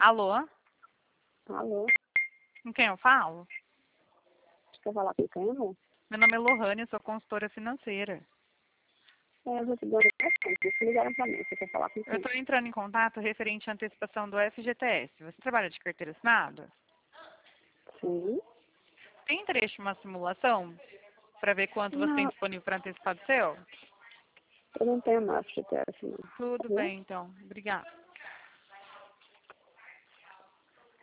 Alô? Alô? Com quem eu falo? Você quer falar com quem, amor? Meu nome é Lohane, sou consultora financeira. Eu vou te dar uma ligação. Vocês ligaram pra mim. Você quer falar com Eu quem? estou entrando em contato referente à antecipação do FGTS. Você trabalha de carteira assinada? Sim. Tem interesse em uma simulação para ver quanto você tem Não, disponível para antecipar do seu? eu não tenho mais FGTS, não. Tá Tudo bom? bem, então. Obrigada.